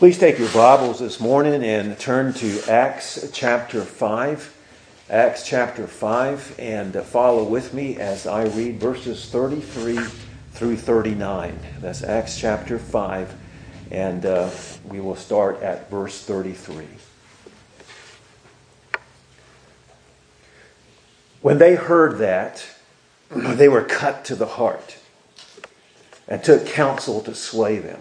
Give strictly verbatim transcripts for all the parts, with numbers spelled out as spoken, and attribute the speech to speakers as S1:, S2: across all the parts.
S1: Please take your Bibles this morning and turn to Acts chapter five. Acts chapter five, and follow with me as I read verses thirty-three through thirty-nine. That's Acts chapter five, and uh, we will start at verse thirty-three. When they heard that, they were cut to the heart and took counsel to slay them.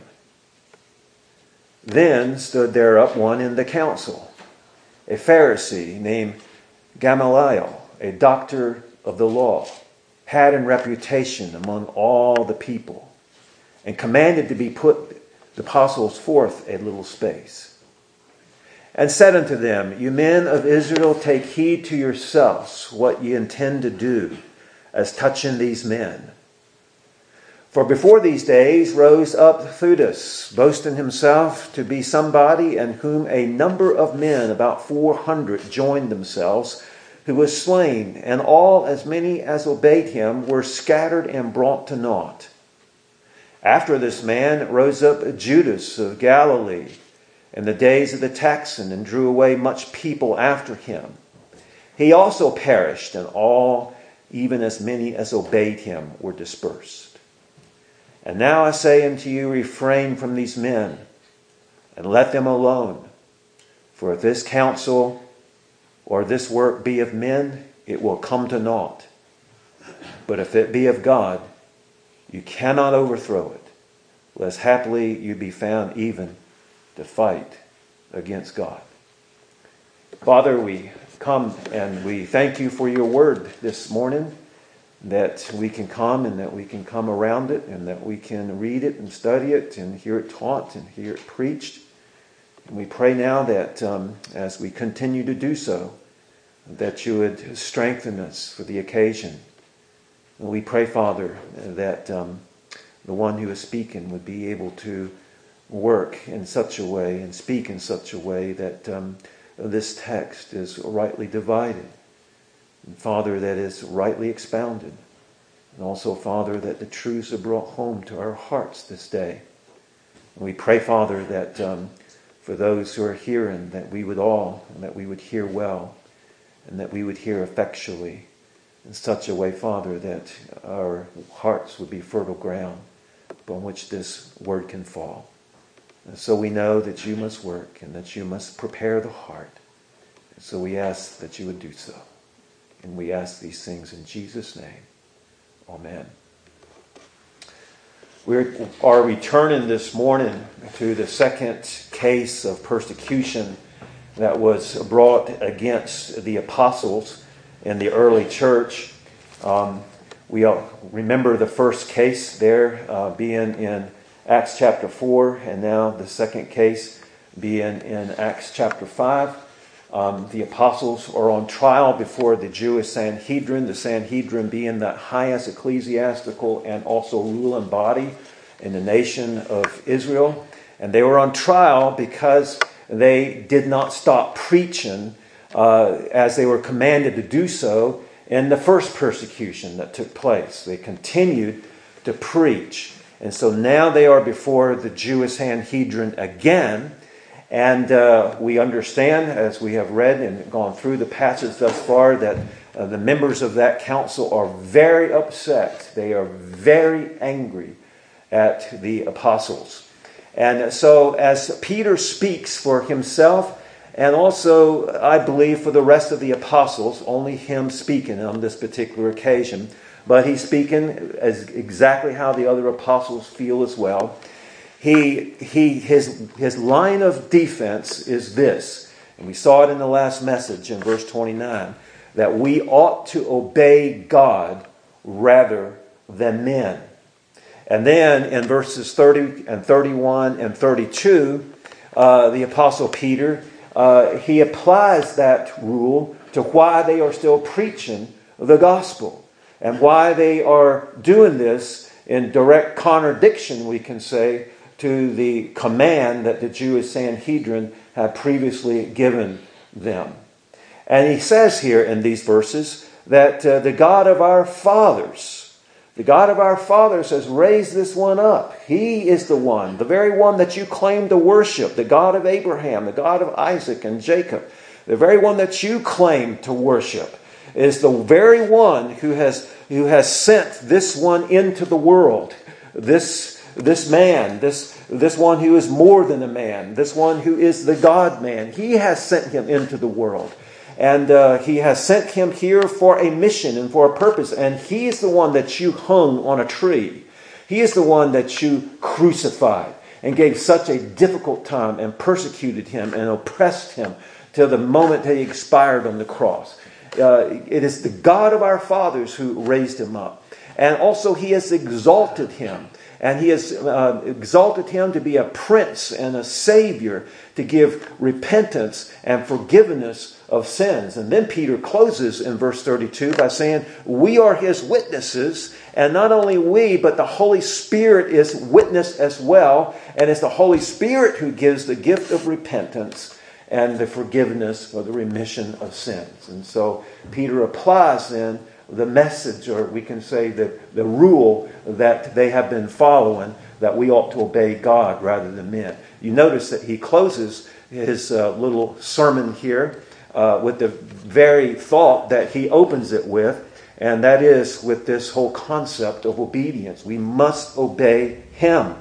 S1: Then stood there up one in the council, a Pharisee named Gamaliel, a doctor of the law, had in reputation among all the people, and commanded to be put the apostles forth a little space, and said unto them, You men of Israel, take heed to yourselves what ye intend to do as touching these men. For before these days rose up Theudas, boasting himself to be somebody, and whom a number of men, about four hundred, joined themselves, who was slain, and all as many as obeyed him were scattered and brought to naught. After this man rose up Judas of Galilee in the days of the taxing, and drew away much people after him. He also perished, and all, even as many as obeyed him, were dispersed. And now I say unto you, refrain from these men, and let them alone. For if this counsel or this work be of men, it will come to naught. But if it be of God, you cannot overthrow it, lest haply you be found even to fight against God. Father, we come and we thank you for your word this morning, that we can come and that we can come around it and that we can read it and study it and hear it taught and hear it preached. And we pray now that um, as we continue to do so, that you would strengthen us for the occasion. And we pray, Father, that um, the one who is speaking would be able to work in such a way and speak in such a way that um, this text is rightly divided. And Father, that is rightly expounded. And also, Father, that the truths are brought home to our hearts this day. And we pray, Father, that um, for those who are hearing, that we would all, and that we would hear well, and that we would hear effectually in such a way, Father, that our hearts would be fertile ground upon which this word can fall. And so we know that you must work and that you must prepare the heart. And so we ask that you would do so. And we ask these things in Jesus' name. Amen. We are returning this morning to the second case of persecution that was brought against the apostles in the early church. Um, we all remember the first case there uh, being in Acts chapter four, and now the second case being in Acts chapter five. Um, the apostles are on trial before the Jewish Sanhedrin, the Sanhedrin being the highest ecclesiastical and also ruling body in the nation of Israel. And they were on trial because they did not stop preaching uh, as they were commanded to do so in the first persecution that took place. They continued to preach. And so now they are before the Jewish Sanhedrin again. And uh, we understand, as we have read and gone through the passage thus far, that uh, the members of that council are very upset. They are very angry at the apostles. And so as Peter speaks for himself, and also, I believe, for the rest of the apostles, only him speaking on this particular occasion, but he's speaking as exactly how the other apostles feel as well. He, he, his, his line of defense is this, and we saw it in the last message in verse twenty-nine, that we ought to obey God rather than men. And then in verses thirty and thirty-one and thirty-two, uh, the Apostle Peter, uh, he applies that rule to why they are still preaching the gospel and why they are doing this in direct contradiction, we can say, to the command that the Jewish Sanhedrin had previously given them. And he says here in these verses that uh, the God of our fathers The God of our fathers has raised this one up. He is the one, the very one that you claim to worship, the God of Abraham, the God of Isaac and Jacob. The very one that you claim to worship is the very one who has, who has sent this one into the world. This, this man, this, this one who is more than a man, this one who is the God-man. He has sent him into the world. And uh, he has sent him here for a mission and for a purpose. And he is the one that you hung on a tree. He is the one that you crucified and gave such a difficult time and persecuted him and oppressed him till the moment that he expired on the cross. Uh, it is the God of our fathers who raised him up. And also he has exalted him. And he has uh, exalted him to be a prince and a savior, to give repentance and forgiveness of sins. And then Peter closes in verse thirty-two by saying, we are his witnesses. And not only we, but the Holy Spirit is witness as well. And it's the Holy Spirit who gives the gift of repentance and the forgiveness or the remission of sins. And so Peter applies then the message, or we can say the, the rule that they have been following, that we ought to obey God rather than men. You notice that he closes his uh, little sermon here uh, with the very thought that he opens it with, and that is with this whole concept of obedience. We must obey him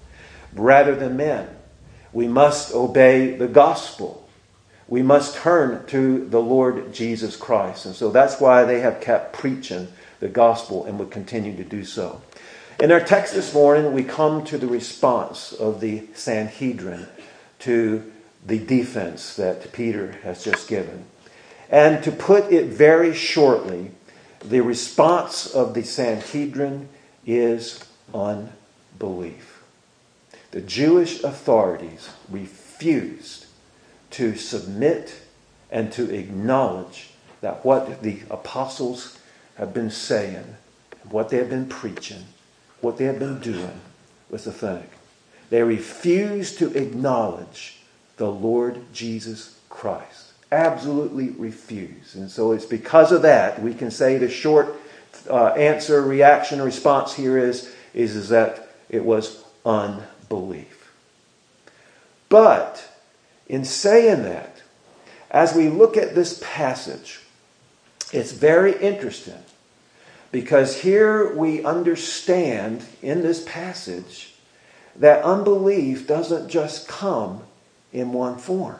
S1: rather than men. We must obey the gospel. We must turn to the Lord Jesus Christ. And so that's why they have kept preaching the gospel and would continue to do so. In our text this morning, we come to the response of the Sanhedrin to the defense that Peter has just given. And to put it very shortly, the response of the Sanhedrin is unbelief. The Jewish authorities refused to submit and to acknowledge that what the apostles have been saying, what they have been preaching, what they have been doing was authentic. They refused to acknowledge the Lord Jesus Christ. Absolutely refused. And so it's because of that we can say the short uh, answer, reaction, response here is, is, is that it was unbelief. But in saying that, as we look at this passage, it's very interesting, because here we understand in this passage that unbelief doesn't just come in one form.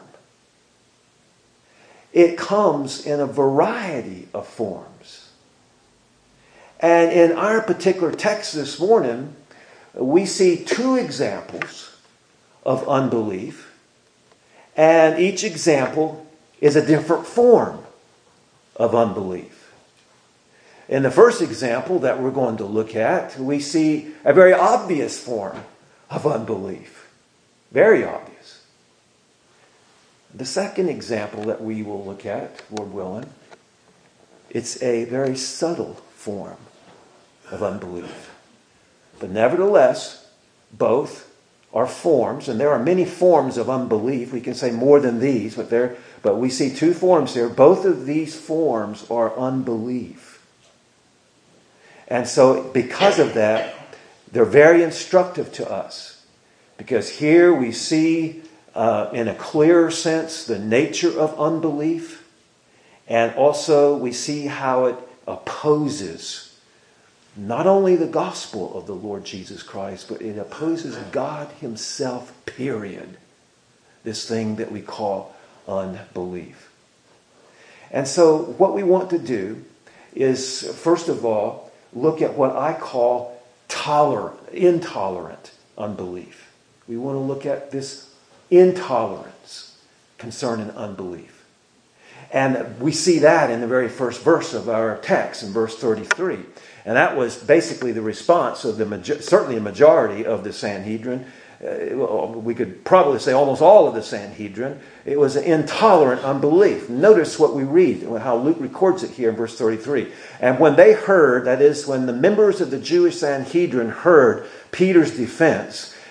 S1: It comes in a variety of forms. And in our particular text this morning, we see two examples of unbelief. And each example is a different form of unbelief. In the first example that we're going to look at, we see a very obvious form of unbelief. Very obvious. The second example that we will look at, Lord willing, it's a very subtle form of unbelief. But nevertheless, both are forms, and there are many forms of unbelief. We can say more than these, but there, but we see two forms here. Both of these forms are unbelief. And so because of that, they're very instructive to us. Because here we see uh, in a clearer sense the nature of unbelief, and also we see how it opposes not only the gospel of the Lord Jesus Christ, but it opposes God himself, period. This thing that we call unbelief. And so what we want to do is, first of all, look at what I call tolerant, intolerant unbelief. We want to look at this intolerance concerning unbelief. And we see that in the very first verse of our text, in verse thirty-three. And that was basically the response of the certainly a majority of the Sanhedrin. Uh, we could probably say almost all of the Sanhedrin. It was an intolerant unbelief. Notice what we read, how Luke records it here in verse thirty-three. And when they heard, that is, when the members of the Jewish Sanhedrin heard Peter's defense,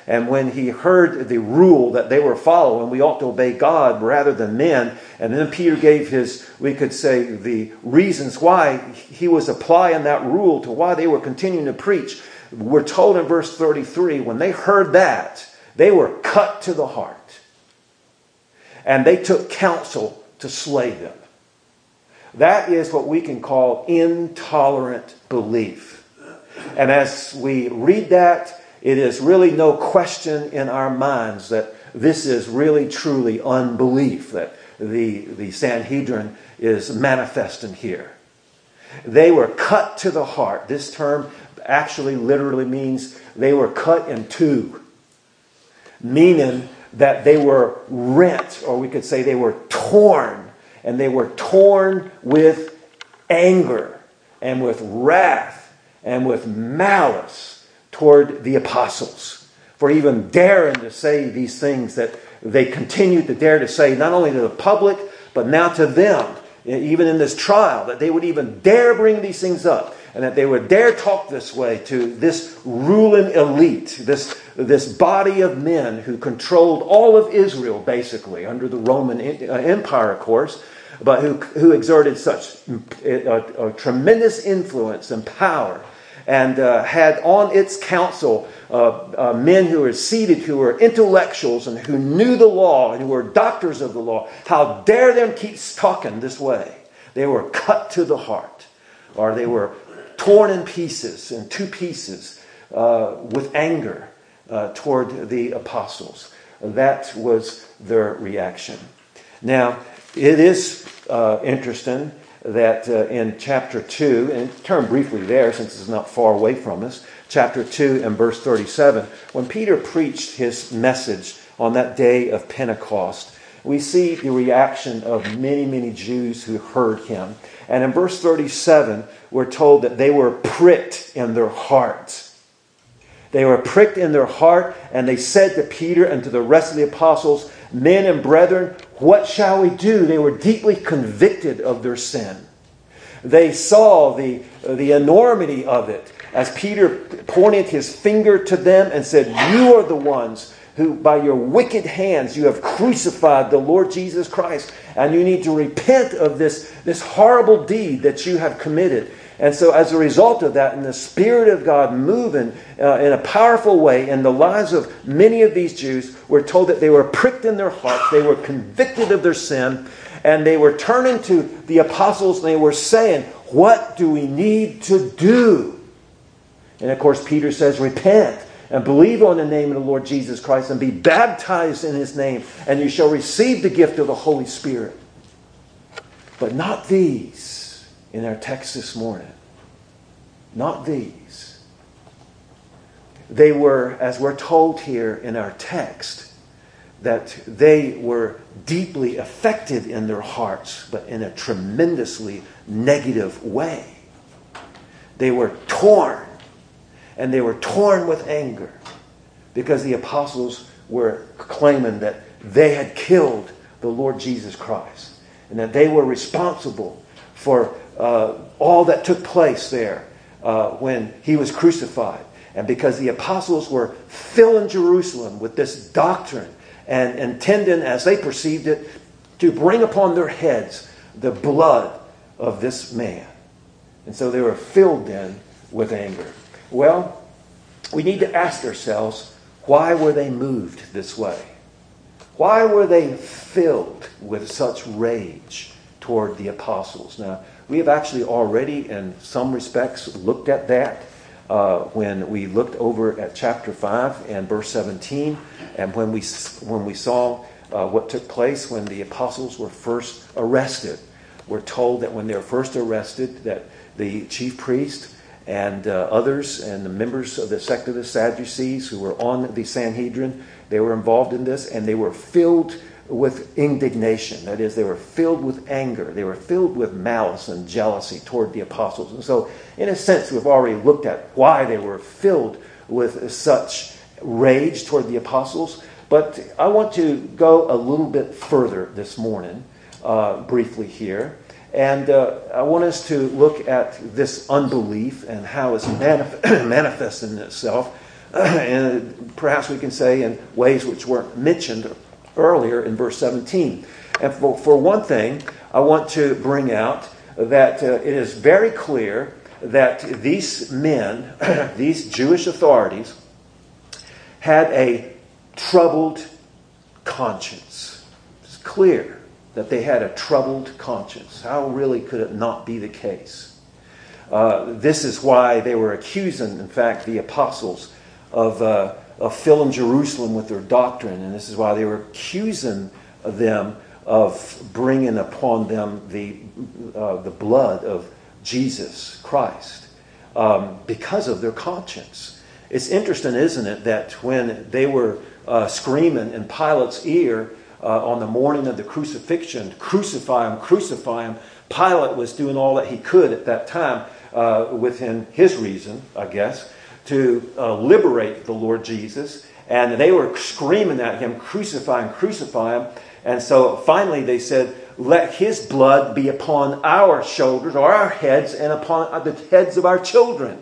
S1: And when he heard the rule that they were following, we ought to obey God rather than men. And then Peter gave his, we could say, the reasons why he was applying that rule to why they were continuing to preach. We're told in verse thirty-three, when they heard that, they were cut to the heart. And they took counsel to slay them. That is what we can call intolerant belief. And as we read that, it is really no question in our minds that this is really truly unbelief that the, the Sanhedrin is manifesting here. They were cut to the heart. This term actually literally means they were cut in two, meaning that they were rent, or we could say they were torn, and they were torn with anger and with wrath and with malice toward the apostles for even daring to say these things that they continued to dare to say, not only to the public, but now to them, even in this trial, that they would even dare bring these things up, and that they would dare talk this way to this ruling elite, this, this body of men who controlled all of Israel, basically, under the Roman Empire, of course, but who, who exerted such a, a, a tremendous influence and power, and uh, had on its council uh, uh, men who were seated, who were intellectuals and who knew the law and who were doctors of the law. How dare them keep talking this way? They were cut to the heart, or they were torn in pieces, in two pieces, uh, with anger uh, toward the apostles. That was their reaction. Now, it is uh, interesting that uh, in chapter two, and turn briefly there since it's not far away from us, chapter two and verse thirty-seven, when Peter preached his message on that day of Pentecost, we see the reaction of many, many Jews who heard him. And in verse thirty-seven, we're told that they were pricked in their hearts. They were pricked in their heart, and they said to Peter and to the rest of the apostles, "Men and brethren, what shall we do?" They were deeply convicted of their sin. They saw the, the enormity of it as Peter pointed his finger to them and said, "You are the ones who by your wicked hands you have crucified the Lord Jesus Christ, and you need to repent of this, this horrible deed that you have committed." And so as a result of that, and the Spirit of God moving uh, in a powerful way in the lives of many of these Jews, we're told that they were pricked in their hearts, they were convicted of their sin, and they were turning to the apostles and they were saying, "What do we need to do?" And of course Peter says, "Repent and believe on the name of the Lord Jesus Christ and be baptized in His name, and you shall receive the gift of the Holy Spirit." But not these. In our text this morning. Not these. They were, as we're told here in our text, that they were deeply affected in their hearts, but in a tremendously negative way. They were torn, and they were torn with anger, because the apostles were claiming that they had killed the Lord Jesus Christ, and that they were responsible for Uh, all that took place there uh, when he was crucified. And because the apostles were filling Jerusalem with this doctrine and intending, as they perceived it, to bring upon their heads the blood of this man. And so they were filled then with anger. Well, we need to ask ourselves, why were they moved this way? Why were they filled with such rage toward the apostles? Now, we have actually already, in some respects, looked at that uh, when we looked over at chapter five and verse seventeen, and when we when we saw uh, what took place when the apostles were first arrested. We're told that when they were first arrested, that the chief priest and uh, others and the members of the sect of the Sadducees who were on the Sanhedrin, they were involved in this, and they were filled with indignation. That is, they were filled with anger. They were filled with malice and jealousy toward the apostles. And so, in a sense, we've already looked at why they were filled with such rage toward the apostles. But I want to go a little bit further this morning, uh, briefly here. And uh, I want us to look at this unbelief and how it's manif- manifesting itself and perhaps we can say in ways which weren't mentioned earlier in verse seventeen. And for, for one thing, I want to bring out that uh, it is very clear that these men, these Jewish authorities, had a troubled conscience. It's clear that they had a troubled conscience. How really could it not be the case? Uh, this is why they were accusing, in fact, the apostles of, uh, of filling Jerusalem with their doctrine. And this is why they were accusing them of bringing upon them the, uh, the blood of Jesus Christ um, because of their conscience. It's interesting, isn't it, that when they were uh, screaming in Pilate's ear uh, on the morning of the crucifixion, crucify him, crucify him, Pilate was doing all that he could at that time uh, within his reason, I guess, to uh, liberate the Lord Jesus. And they were screaming at him, crucify him, crucify him. And so finally they said, let his blood be upon our shoulders or our heads and upon the heads of our children.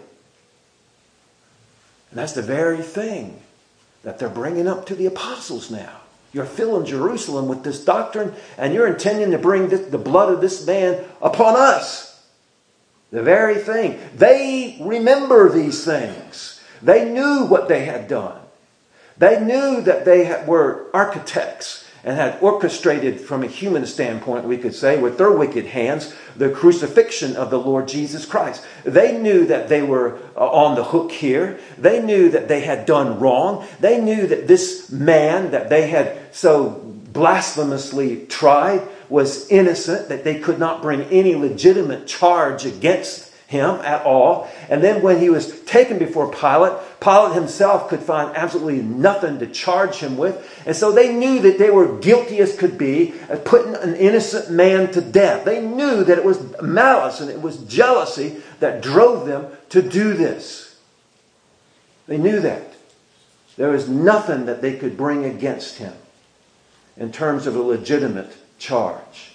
S1: And that's the very thing that they're bringing up to the apostles now. You're filling Jerusalem with this doctrine and you're intending to bring this, the blood of this man upon us. The very thing. They remember these things. They knew what they had done. They knew that they had, were architects and had orchestrated, from a human standpoint, we could say, with their wicked hands, the crucifixion of the Lord Jesus Christ. They knew that they were on the hook here. They knew that they had done wrong. They knew that this man that they had so blasphemously tried was innocent, that they could not bring any legitimate charge against him at all. And then when he was taken before Pilate, Pilate himself could find absolutely nothing to charge him with. And so they knew that they were guilty as could be at putting an innocent man to death. They knew that it was malice and it was jealousy that drove them to do this. They knew that. There was nothing that they could bring against him in terms of a legitimate charge.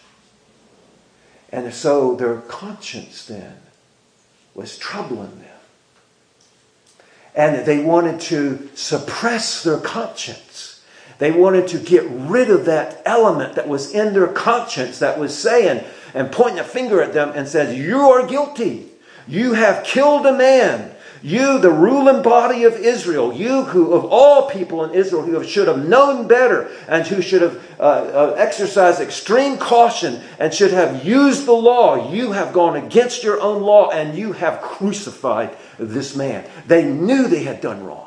S1: And so their conscience then was troubling them. And they wanted to suppress their conscience. They wanted to get rid of that element that was in their conscience that was saying and pointing a finger at them and says, you are guilty. You have killed a man. You, the ruling body of Israel, you who of all people in Israel who should have known better and who should have uh, uh, exercised extreme caution and should have used the law, you have gone against your own law and you have crucified this man. They knew they had done wrong.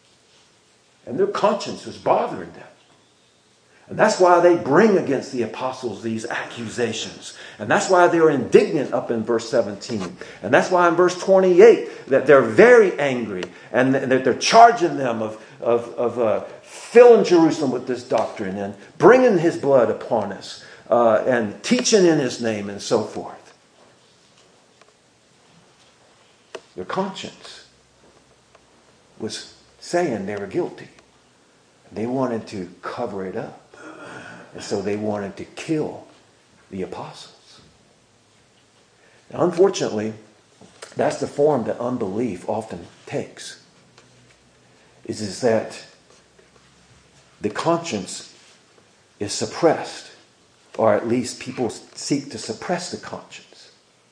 S1: And their conscience was bothering them. And that's why they bring against the apostles these accusations. And that's why they're indignant up in verse seventeen. And that's why in verse twenty-eight that they're very angry and that they're charging them of, of, of uh, filling Jerusalem with this doctrine and bringing his blood upon us uh, and teaching in his name and so forth. Their conscience was saying they were guilty. They wanted to cover it up. And so they wanted to kill the apostles. Now, unfortunately, that's the form that unbelief often takes. Is, is that the conscience is suppressed, or at least people seek to suppress the conscience.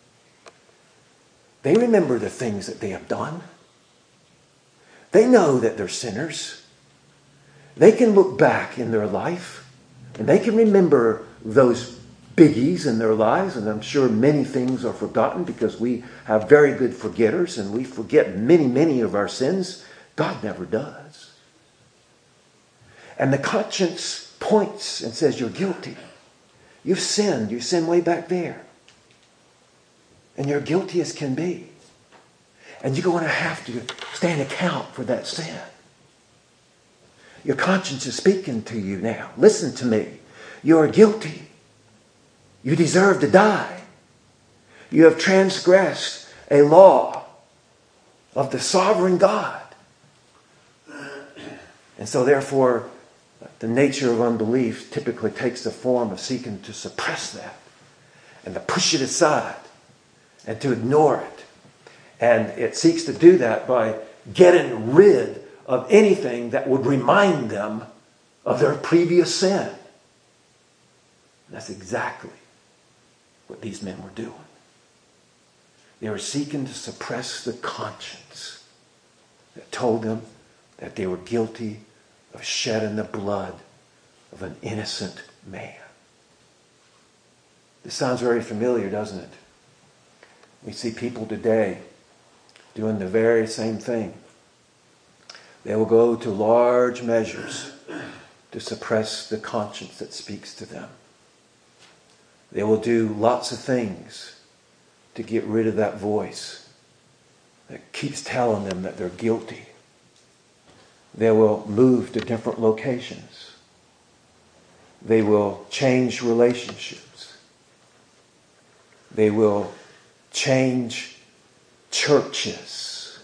S1: They remember the things that they have done. They know that they're sinners. They can look back in their life and they can remember those biggies in their lives. And I'm sure many things are forgotten because we have very good forgetters and we forget many, many of our sins. God never does. And the conscience points and says, you're guilty. You've sinned. You sinned way back there. And you're guilty as can be. And you're going to have to stand account for that sin. Your conscience is speaking to you now. Listen to me. You are guilty. You deserve to die. You have transgressed a law of the sovereign God. And so therefore, the nature of unbelief typically takes the form of seeking to suppress that and to push it aside and to ignore it. And it seeks to do that by getting rid of anything that would remind them of their previous sin. And that's exactly what these men were doing. They were seeking to suppress the conscience that told them that they were guilty of shedding the blood of an innocent man. This sounds very familiar, doesn't it? We see people today doing the very same thing. They will go to large measures to suppress the conscience that speaks to them. They will do lots of things to get rid of that voice that keeps telling them that they're guilty. They will move to different locations. They will change relationships. They will change churches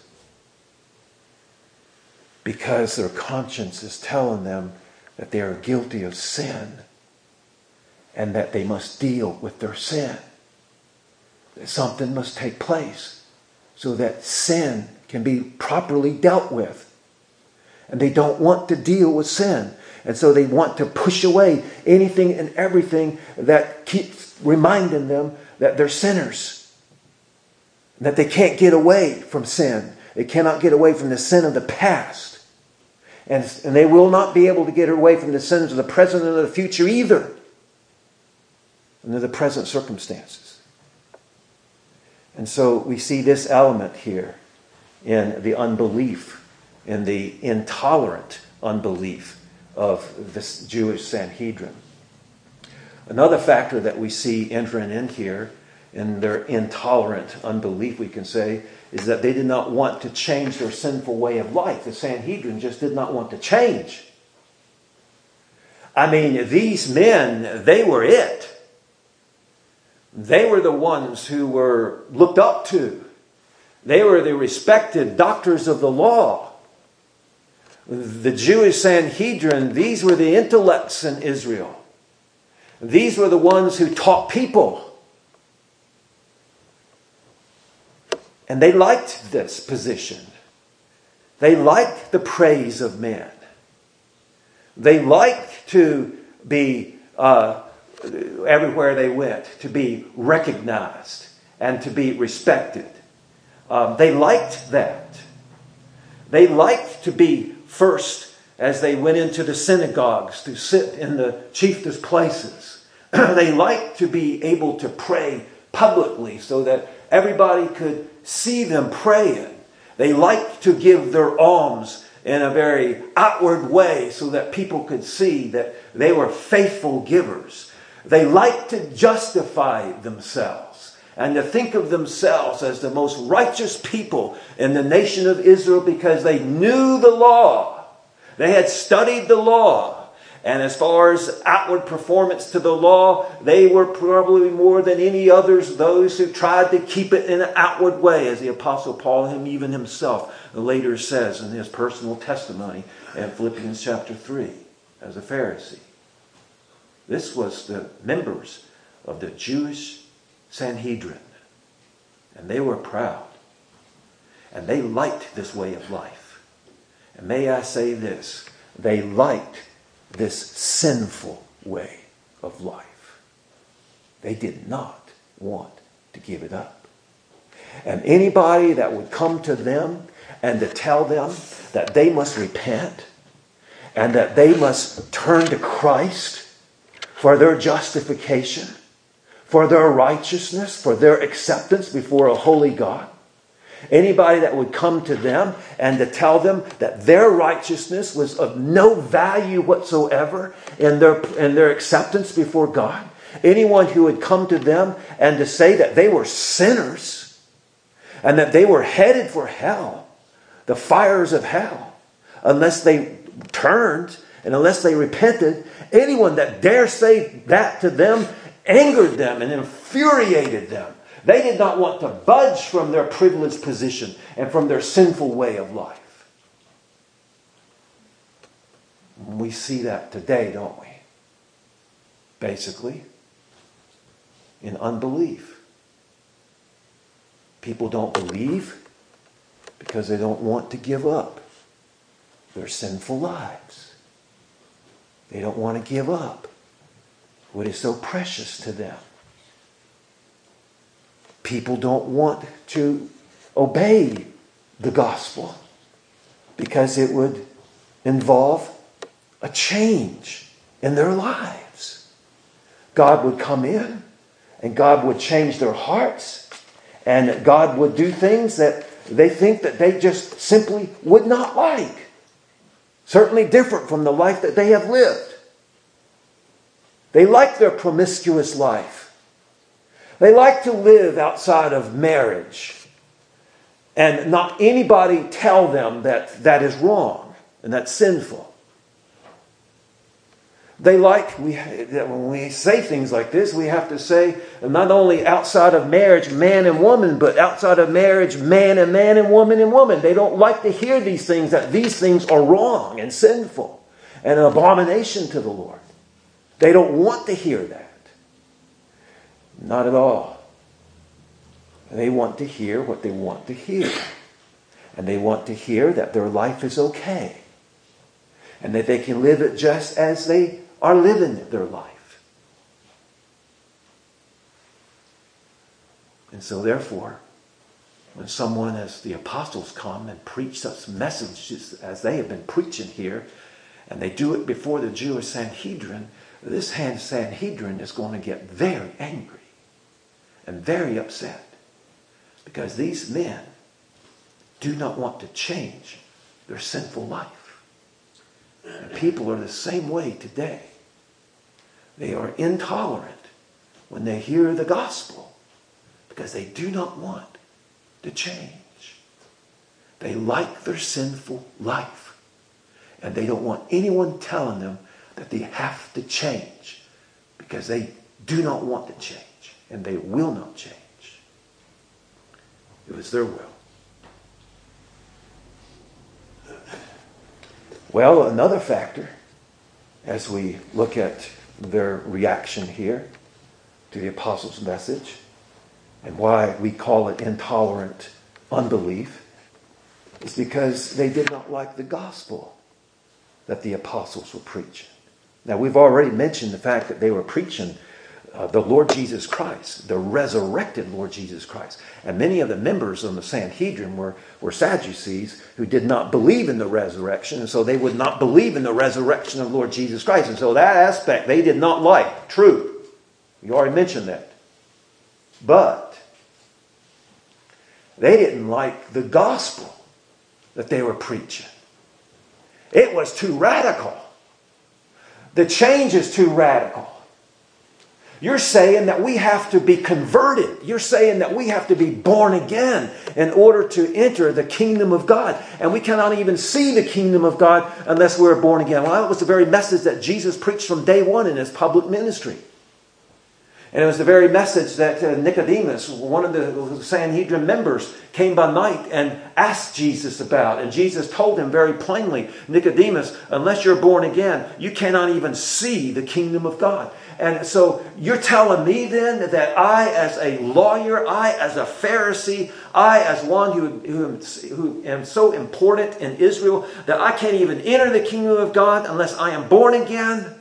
S1: because their conscience is telling them that they are guilty of sin and that they must deal with their sin. That something must take place so that sin can be properly dealt with. And they don't want to deal with sin. And so they want to push away anything and everything that keeps reminding them that they're sinners. That they can't get away from sin. They cannot get away from the sin of the past. And, and they will not be able to get away from the sins of the present and of the future either. Under the present circumstances. And so we see this element here in the unbelief, in the intolerant unbelief of this Jewish Sanhedrin. Another factor that we see entering in here, in their intolerant unbelief, we can say, is that they did not want to change their sinful way of life. The Sanhedrin just did not want to change. I mean, these men, they were it. They were the ones who were looked up to. They were the respected doctors of the law. The Jewish Sanhedrin, these were the intellects in Israel. These were the ones who taught people. And they liked this position. They liked the praise of men. They liked to be, uh, everywhere they went, to be recognized and to be respected. Um, they liked that. They liked to be first as they went into the synagogues to sit in the chiefest places. They liked to be able to pray publicly so that everybody could see them praying. They liked to give their alms in a very outward way so that people could see that they were faithful givers. They liked to justify themselves and to think of themselves as the most righteous people in the nation of Israel because they knew the law. They had studied the law. And as far as outward performance to the law, they were probably more than any others those who tried to keep it in an outward way, as the Apostle Paul, him even himself, later says in his personal testimony in Philippians chapter three, as a Pharisee. This was the members of the Jewish Sanhedrin. And they were proud. And they liked this way of life. And may I say this, they liked this sinful way of life. They did not want to give it up. And anybody that would come to them and to tell them that they must repent and that they must turn to Christ for their justification, for their righteousness, for their acceptance before a holy God. Anybody that would come to them and to tell them that their righteousness was of no value whatsoever in their, in their acceptance before God. Anyone who would come to them and to say that they were sinners and that they were headed for hell, the fires of hell, unless they turned and unless they repented. Anyone that dare say that to them angered them and infuriated them. They did not want to budge from their privileged position and from their sinful way of life. We see that today, don't we? Basically, in unbelief. People don't believe because they don't want to give up. their sinful lives. They don't want to give up what is so precious to them. People don't want to obey the gospel because it would involve a change in their lives. God would come in and God would change their hearts, and God would do things that they think that they just simply would not like. Certainly different from the life that they have lived. They like their promiscuous life. They like to live outside of marriage and not anybody tell them that that is wrong and that's sinful. They like, we, when we say things like this, we have to say not only outside of marriage, man and woman, but outside of marriage, man and man and woman and woman. They don't like to hear these things, that these things are wrong and sinful and an abomination to the Lord. They don't want to hear that. Not at all. They want to hear what they want to hear. And they want to hear that their life is okay. And that they can live it just as they are living their life. And so therefore, when someone as the apostles come and preach such messages as they have been preaching here, and they do it before the Jewish Sanhedrin, this Sanhedrin is going to get very angry and very upset, because these men do not want to change their sinful life. And people are the same way today. They are intolerant when they hear the gospel because they do not want to change. They like their sinful life, and they don't want anyone telling them that they have to change, because they do not want to change, and they will not change. It was their will. Well, another factor, as we look at their reaction here to the apostles' message, and why we call it intolerant unbelief, is because they did not like the gospel that the apostles were preaching. Now, we've already mentioned the fact that they were preaching uh, the Lord Jesus Christ, the resurrected Lord Jesus Christ. And many of the members of the Sanhedrin were, were Sadducees who did not believe in the resurrection, and so they would not believe in the resurrection of Lord Jesus Christ. And so that aspect they did not like. True. You already mentioned that. But they didn't like the gospel that they were preaching. It was too radical. The change is too radical. You're saying that we have to be converted. You're saying that we have to be born again in order to enter the kingdom of God. And we cannot even see the kingdom of God unless we're born again. Well, that was the very message that Jesus preached from day one in his public ministry. And it was the very message that uh, Nicodemus, one of the Sanhedrin members, came by night and asked Jesus about. And Jesus told him very plainly, Nicodemus, unless you're born again, you cannot even see the kingdom of God. And so you're telling me then that I as a lawyer, I as a Pharisee, I as one who, who, who am so important in Israel, that I can't even enter the kingdom of God unless I am born again?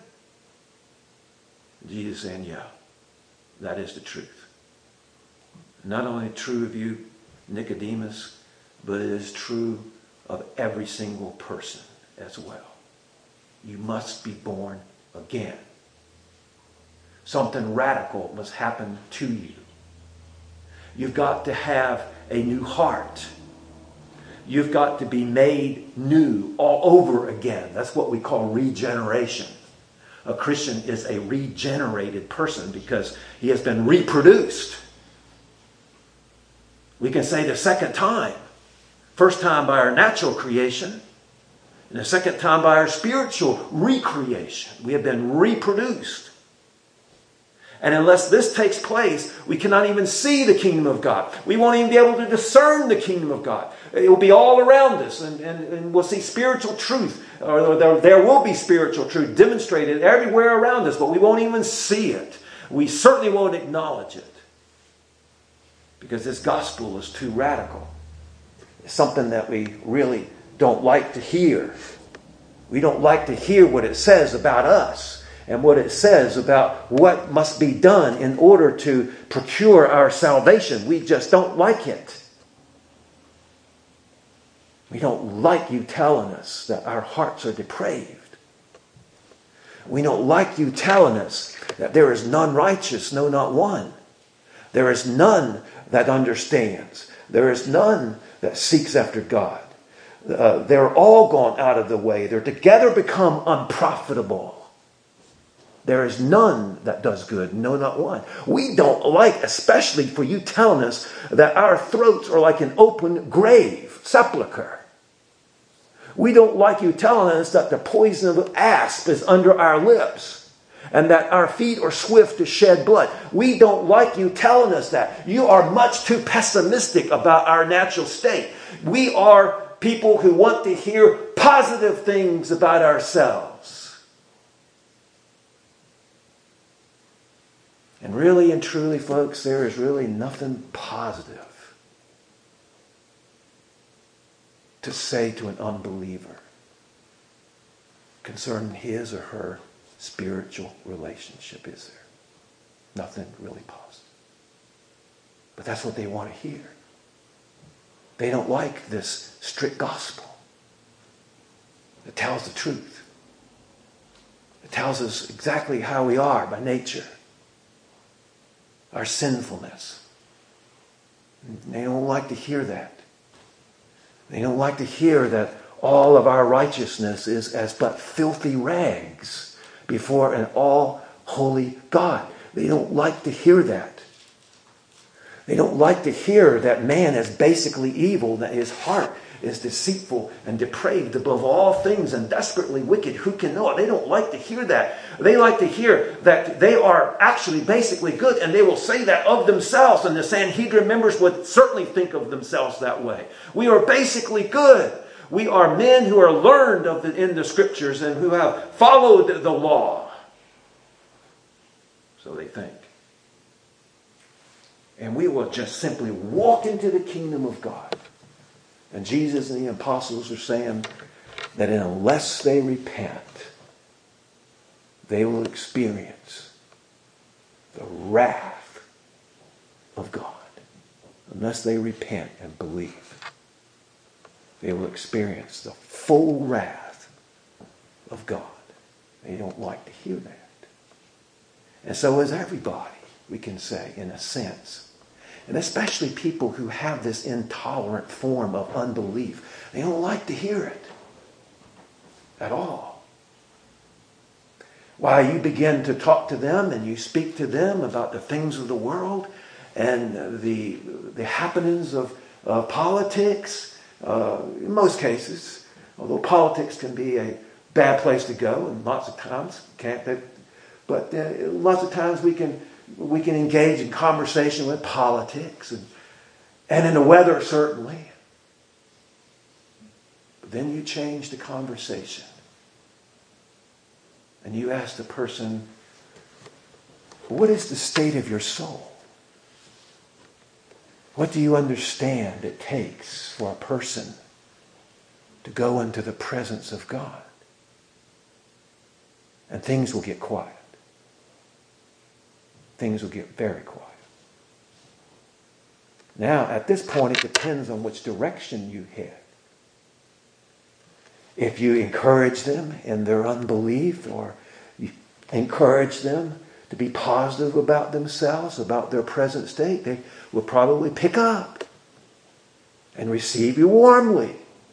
S1: Jesus saying, yeah. That is the truth. Not only true of you, Nicodemus, but it is true of every single person as well. You must be born again. Something radical must happen to you. You've got to have a new heart. You've got to be made new all over again. That's what we call regeneration. A Christian is a regenerated person because he has been reproduced. We can say the second time. First time by our natural creation, and the second time by our spiritual recreation. We have been reproduced. And unless this takes place, we cannot even see the kingdom of God. We won't even be able to discern the kingdom of God. It will be all around us, and, and, and we'll see spiritual truth, or there, there will be spiritual truth demonstrated everywhere around us, but we won't even see it. We certainly won't acknowledge it, because this gospel is too radical. It's something that we really don't like to hear. We don't like to hear what it says about us and what it says about what must be done in order to procure our salvation. We just don't like it. We don't like you telling us that our hearts are depraved. We don't like you telling us that there is none righteous, no, not one. There is none that understands. There is none that seeks after God. Uh, they're all gone out of the way. They're together become unprofitable. There is none that does good, no, not one. We don't like, especially for you telling us that our throats are like an open grave, sepulcher. We don't like you telling us that the poison of the asp is under our lips and that our feet are swift to shed blood. We don't like you telling us that. You are much too pessimistic about our natural state. We are people who want to hear positive things about ourselves. And really and truly, folks, there is really nothing positive to say to an unbeliever concerning his or her spiritual relationship, is there? Nothing really positive. But that's what they want to hear. They don't like this strict gospel that tells the truth. It tells us exactly how we are by nature, our sinfulness. And they don't like to hear that. They don't like to hear that all of our righteousness is as but filthy rags before an all-holy God. They don't like to hear that. They don't like to hear that man is basically evil, that his heart is deceitful and depraved above all things and desperately wicked. Who can know it? They don't like to hear that. They like to hear that they are actually basically good, and they will say that of themselves, and the Sanhedrin members would certainly think of themselves that way. We are basically good. We are men who are learned of the, in the Scriptures and who have followed the law. So they think. And we will just simply walk into the kingdom of God. And Jesus and the apostles are saying that unless they repent, they will experience the wrath of God. Unless they repent and believe, they will experience the full wrath of God. They don't like to hear that. And so is everybody, we can say, in a sense. And especially people who have this intolerant form of unbelief. They don't like to hear it at all. Why, you begin to talk to them and you speak to them about the things of the world and the, the happenings of uh, politics, uh, in most cases, although politics can be a bad place to go, and lots of times, can't they? But uh, lots of times we can we can engage in conversation with politics and, and in the weather, certainly. But then you change the conversation. And you ask the person, what is the state of your soul? What do you understand it takes for a person to go into the presence of God? And things will get quiet. Things will get very quiet. Now, at this point, it depends on which direction you head. If you encourage them in their unbelief, or you encourage them to be positive about themselves, about their present state, they will probably pick up and receive you warmly.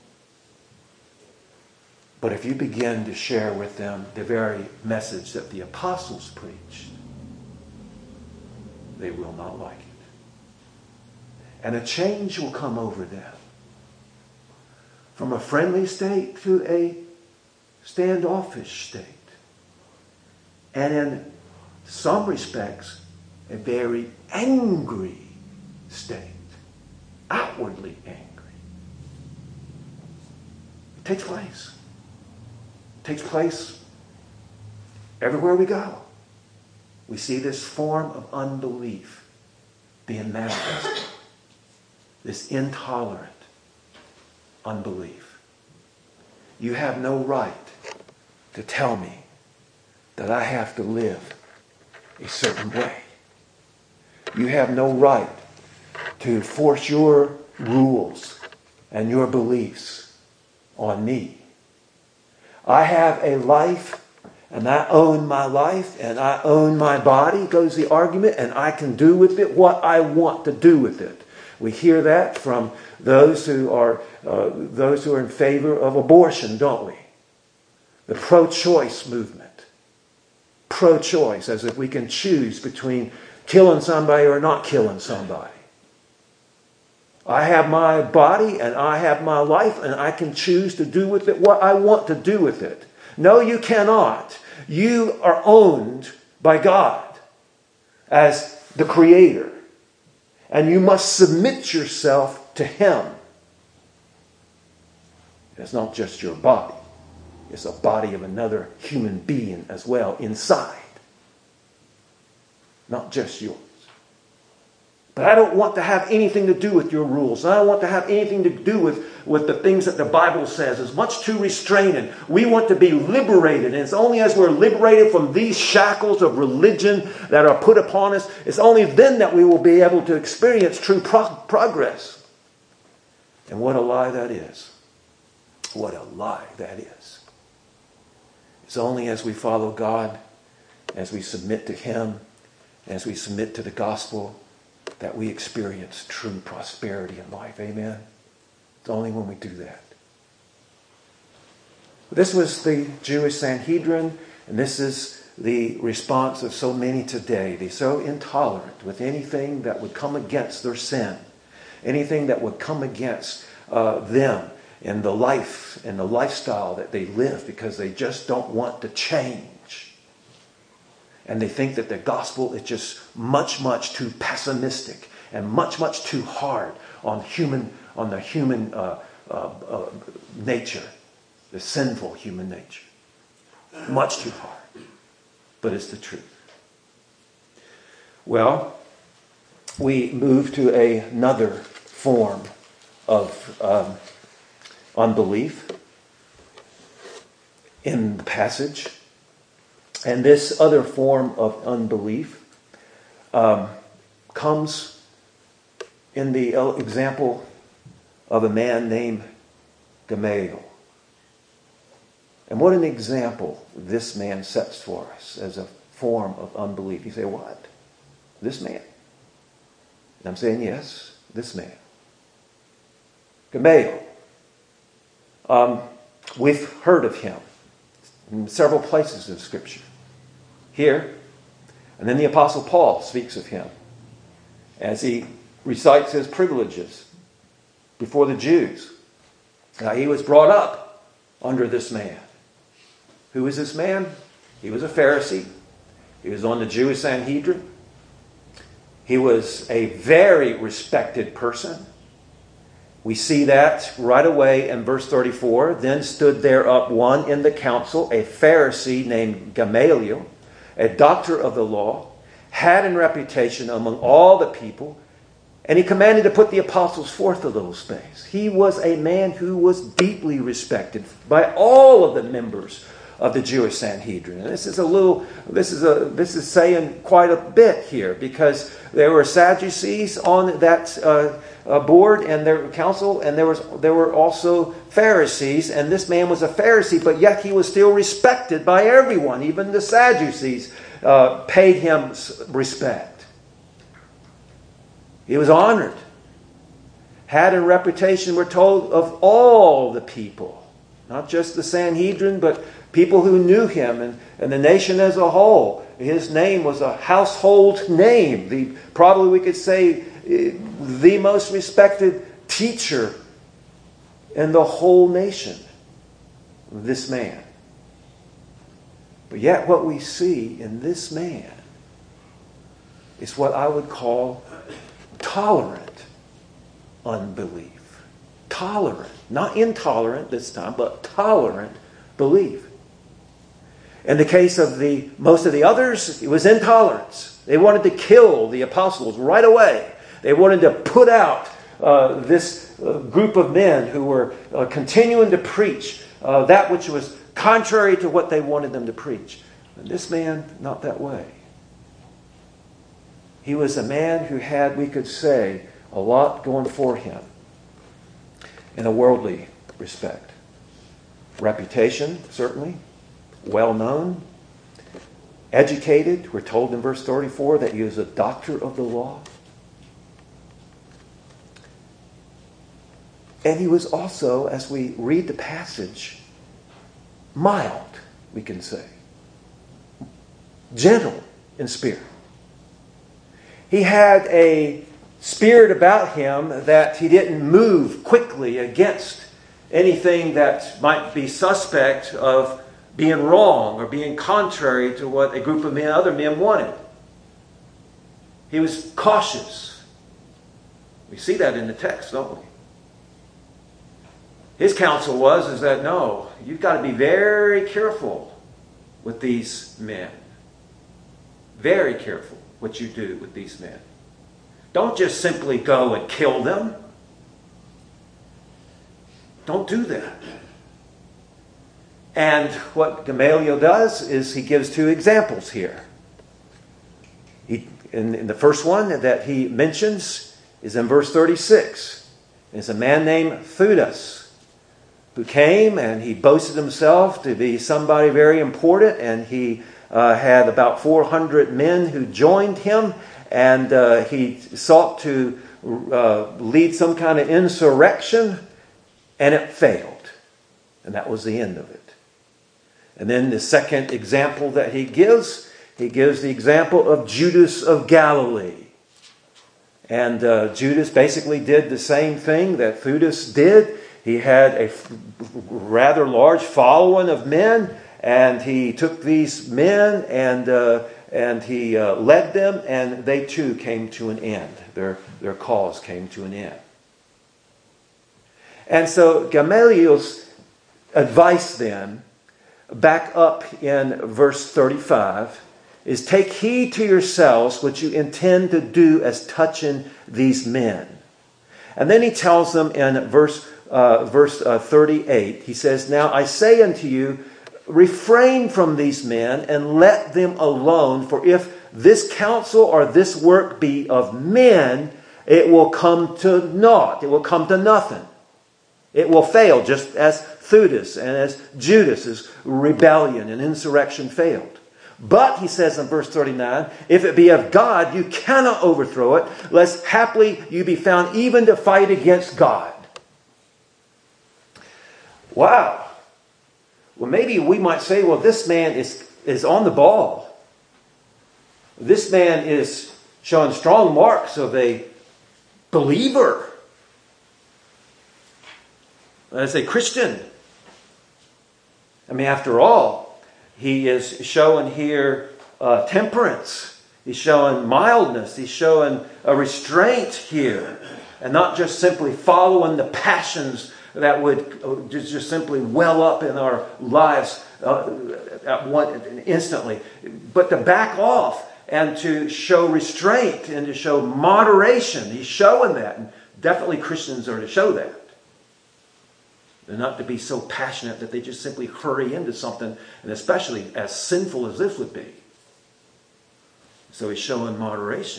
S1: But if you begin to share with them the very message that the apostles preached, they will not like it. And a change will come over them. From a friendly state to a standoffish state. And in some respects, a very angry state. Outwardly angry. It takes place. It takes place everywhere we go. We see this form of unbelief being manifested. This intolerant unbelief. You have no right to tell me that I have to live a certain way. You have no right to force your rules and your beliefs on me. I have a life, and I own my life, and I own my body, goes the argument, and I can do with it what I want to do with it. We hear that from those who are uh, those who are in favor of abortion, don't we? The pro-choice movement. Pro-choice, as if we can choose between killing somebody or not killing somebody. I have my body and I have my life, and I can choose to do with it what I want to do with it. No, you cannot. You are owned by God as the Creator. And you must submit yourself to Him. It's not just your body. It's a body of another human being as well inside. Not just yours. But I don't want to have anything to do with your rules. I don't want to have anything to do with, with the things that the Bible says. It's much too restraining. We want to be liberated. And it's only as we're liberated from these shackles of religion that are put upon us, it's only then that we will be able to experience true pro- progress. And what a lie that is. What a lie that is. It's only as we follow God, as we submit to Him, as we submit to the gospel, that we experience true prosperity in life. Amen? It's only when we do that. This was the Jewish Sanhedrin, and this is the response of so many today. They're so intolerant with anything that would come against their sin, anything that would come against uh, them and the life and the lifestyle that they live, because they just don't want to change. And they think that the gospel is just much, much too pessimistic and much, much too hard on human, on the human uh, uh, uh, nature, the sinful human nature. Much too hard. But it's the truth. Well, we move to a, another form of um, unbelief in the passage. And this other form of unbelief um, comes in the example of a man named Gamaliel. And what an example this man sets for us as a form of unbelief. You say, what? This man? And I'm saying, yes, this man. Gamaliel. Um, we've heard of him in several places in Scripture. Here, and then the Apostle Paul speaks of him as he recites his privileges before the Jews. Now, he was brought up under this man. Who was this man? He was a Pharisee. He was on the Jewish Sanhedrin. He was a very respected person. We see that right away in verse thirty-four. Then stood there up one in the council, a Pharisee named Gamaliel, a doctor of the law, had in reputation among all the people, and he commanded to put the apostles forth a little space. He was a man who was deeply respected by all of the members of the Jewish Sanhedrin. And this is a little, this is a, this is saying quite a bit here, because there were Sadducees on that uh, uh, board and their council, and there was there were also Pharisees, and this man was a Pharisee, but yet he was still respected by everyone. Even the Sadducees uh, paid him respect. He was honored, had a reputation, we're told, of all the people. Not just the Sanhedrin, but people who knew him and, and the nation as a whole. His name was a household name. The, probably we could say the most respected teacher in the whole nation. This man. But yet what we see in this man is what I would call tolerant unbelief. Tolerant. Not intolerant this time, but tolerant belief. In the case of the most of the others, it was intolerance. They wanted to kill the apostles right away. They wanted to put out uh, this uh, group of men who were uh, continuing to preach uh, that which was contrary to what they wanted them to preach. And this man, not that way. He was a man who had, we could say, a lot going for him in a worldly respect. Reputation, certainly. Well known. Educated. We're told in verse thirty-four that he was a doctor of the law. And he was also, as we read the passage, mild, we can say. Gentle in spirit. He had a spirit about him that he didn't move quickly against anything that might be suspect of being wrong or being contrary to what a group of men, other men wanted. He was cautious. We see that in the text, don't we? His counsel was is that, no, you've got to be very careful with these men. Very careful what you do with these men. Don't just simply go and kill them. Don't do that. And what Gamaliel does is he gives two examples here. He, in, in the first one that he mentions is in verse thirty-six. It's a man named Theudas who came and he boasted himself to be somebody very important, and he uh, had about four hundred men who joined him, and uh, he sought to uh, lead some kind of insurrection, and it failed. And that was the end of it. And then the second example that he gives, he gives the example of Judas of Galilee. And uh, Judas basically did the same thing that Theudas did. He had a rather large following of men, and he took these men and uh, and he uh, led them, and they too came to an end. Their their cause came to an end. And so Gamaliel's advice then, back up in verse thirty-five, is take heed to yourselves what you intend to do as touching these men. And then he tells them in verse uh, verse uh, thirty-eight, he says, now I say unto you, refrain from these men and let them alone, for if this counsel or this work be of men, it will come to naught. It will come to nothing. It will fail, just as Theudas and as Judas's rebellion and insurrection failed. But, he says in verse thirty-nine, if it be of God, you cannot overthrow it, lest haply you be found even to fight against God. Wow. Well, maybe we might say, well, this man is, is on the ball. This man is showing strong marks of a believer. As a Christian. I mean, after all, he is showing here uh, temperance. He's showing mildness. He's showing a restraint here. And not just simply following the passions that would just, just simply well up in our lives uh, at one instantly. But to back off and to show restraint and to show moderation. He's showing that. And definitely Christians are to show that. They're not to be so passionate that they just simply hurry into something, and especially as sinful as this would be. So he's showing moderation.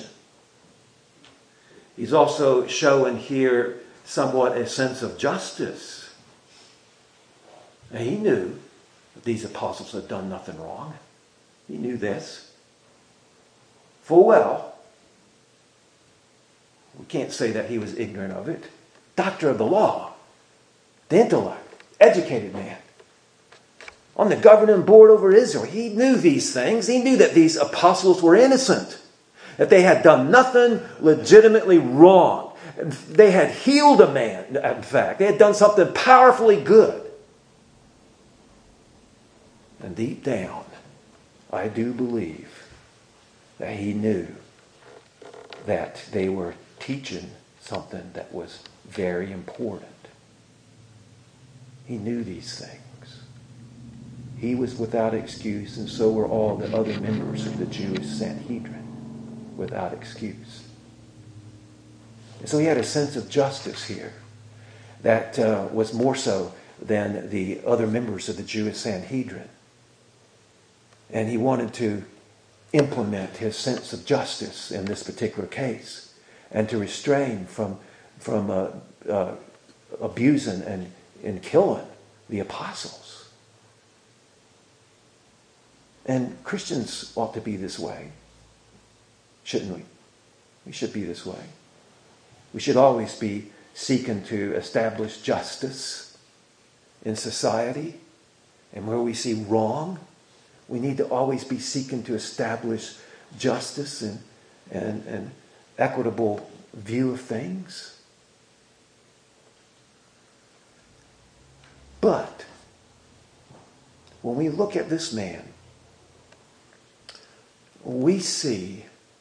S1: He's also showing here somewhat a sense of justice. And he knew that these apostles had done nothing wrong. He knew this. Full well. We can't say that he was ignorant of it. Doctor of the law. The intellect, educated man, on the governing board over Israel. He knew these things. He knew that these apostles were innocent, that they had done nothing legitimately wrong. They had healed a man, in fact. They had done something powerfully good. And deep down, I do believe that he knew that they were teaching something that was very important. He knew these things. He was without excuse, and so were all the other members of the Jewish Sanhedrin, without excuse. And so he had a sense of justice here that uh, was more so than the other members of the Jewish Sanhedrin. And he wanted to implement his sense of justice in this particular case and to restrain from, from uh, uh, abusing and, and killing the apostles. And Christians ought to be this way, shouldn't we? We should be this way. We should always be seeking to establish justice in society. And where we see wrong, we need to always be seeking to establish justice and, and, and equitable view of things. But when we look at this man, we see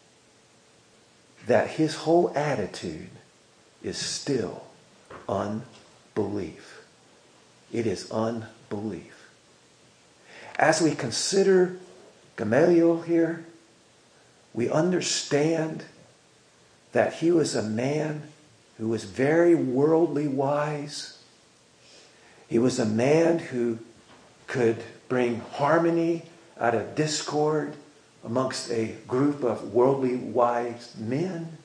S1: that his whole attitude is still unbelief. It is unbelief. As we consider Gamaliel here, we understand that he was a man who was very worldly wise. He was a man who could bring harmony out of discord amongst a group of worldly wise men.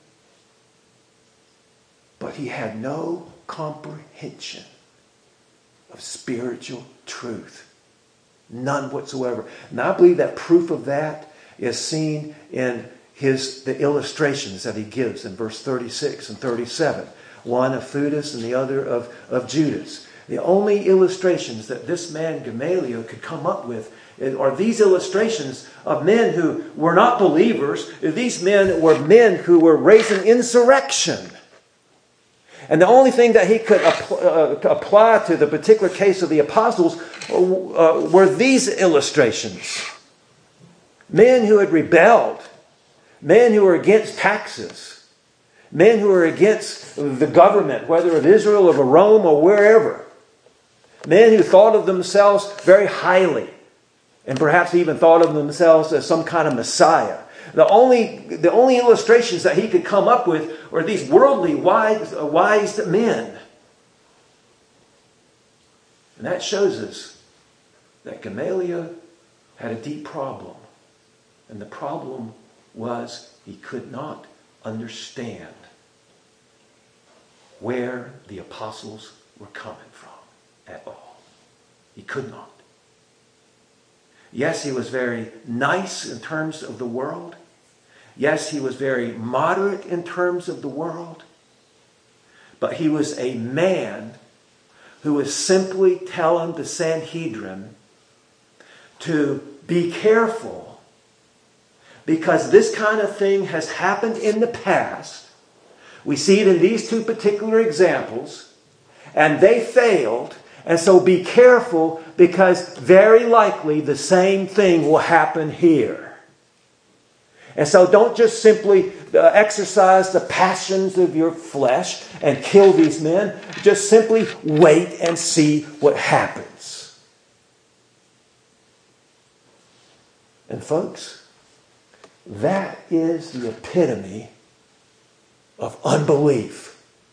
S1: But he had no comprehension of spiritual truth. None whatsoever. And I believe that proof of that is seen in his the illustrations that he gives in verse thirty-six and thirty-seven. One of Theudas and the other of, of Judas. The only illustrations that this man Gamaliel could come up with are these illustrations of men who were not believers. These men were men who were raising insurrection. And the only thing that he could apply, uh, apply to the particular case of the apostles uh, were these illustrations. Men who had rebelled. Men who were against taxes. Men who were against the government, whether of Israel or of Rome or wherever. Men who thought of themselves very highly. And perhaps even thought of themselves as some kind of Messiah. The only, the only illustrations that he could come up with were these worldly wise, wise men. And that shows us that Gamaliel had a deep problem. And the problem was he could not understand where the apostles were coming from at all. He could not. Yes, he was very nice in terms of the world. Yes, he was very moderate in terms of the world. But he was a man who was simply telling the Sanhedrin to be careful, because this kind of thing has happened in the past. We see it in these two particular examples, and they failed. And so be careful, because very likely the same thing will happen here. And so don't just simply uh, exercise the passions of your flesh and kill these men. Just simply wait and see what happens. And folks, that is the epitome of unbelief.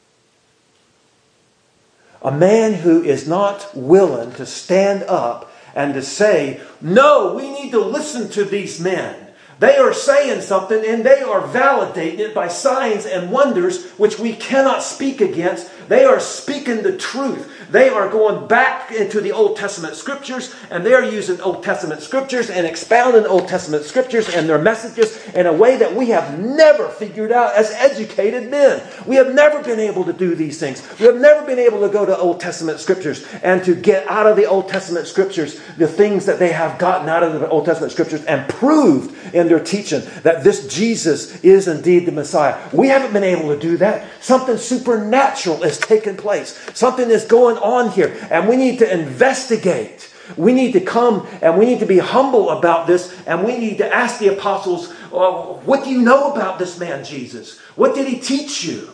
S1: A man who is not willing to stand up and to say, no, we need to listen to these men. They are saying something and they are validating it by signs and wonders which we cannot speak against. They are speaking the truth. They are going back into the Old Testament scriptures, and they are using Old Testament scriptures and expounding Old Testament scriptures and their messages in a way that we have never figured out as educated men. We have never been able to do these things. We have never been able to go to Old Testament scriptures and to get out of the Old Testament scriptures the things that they have gotten out of the Old Testament scriptures and proved in their teaching that this Jesus is indeed the Messiah. We haven't been able to do that. Something supernatural is taking place. Something is going on here, and we need to investigate. We need to come and we need to be humble about this, and we need to ask the apostles, oh, what do you know about this man Jesus? What did he teach you?